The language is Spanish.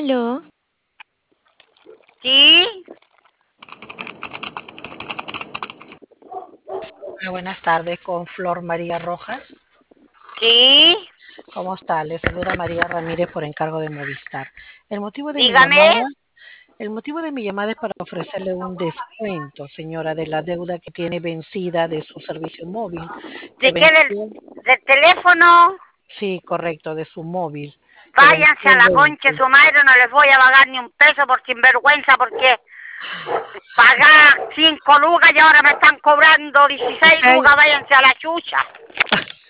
Aló, Sí, Hola, buenas tardes con Flor María Rojas. sí, ¿Cómo está? Le saluda María Ramírez por encargo de Movistar. El motivo de mi dígame, llamada, el motivo de mi llamada es para ofrecerle un descuento, señora, de la deuda que tiene vencida de su servicio móvil, que ¿de qué venció, del teléfono? sí, correcto, de su móvil, que Váyanse venció a el la concha de 20. su madre, no les voy a pagar ni un peso por sinvergüenza, porque pagar 5 lucas y ahora me están cobrando 16 Usted, lucas, váyanse a la chucha.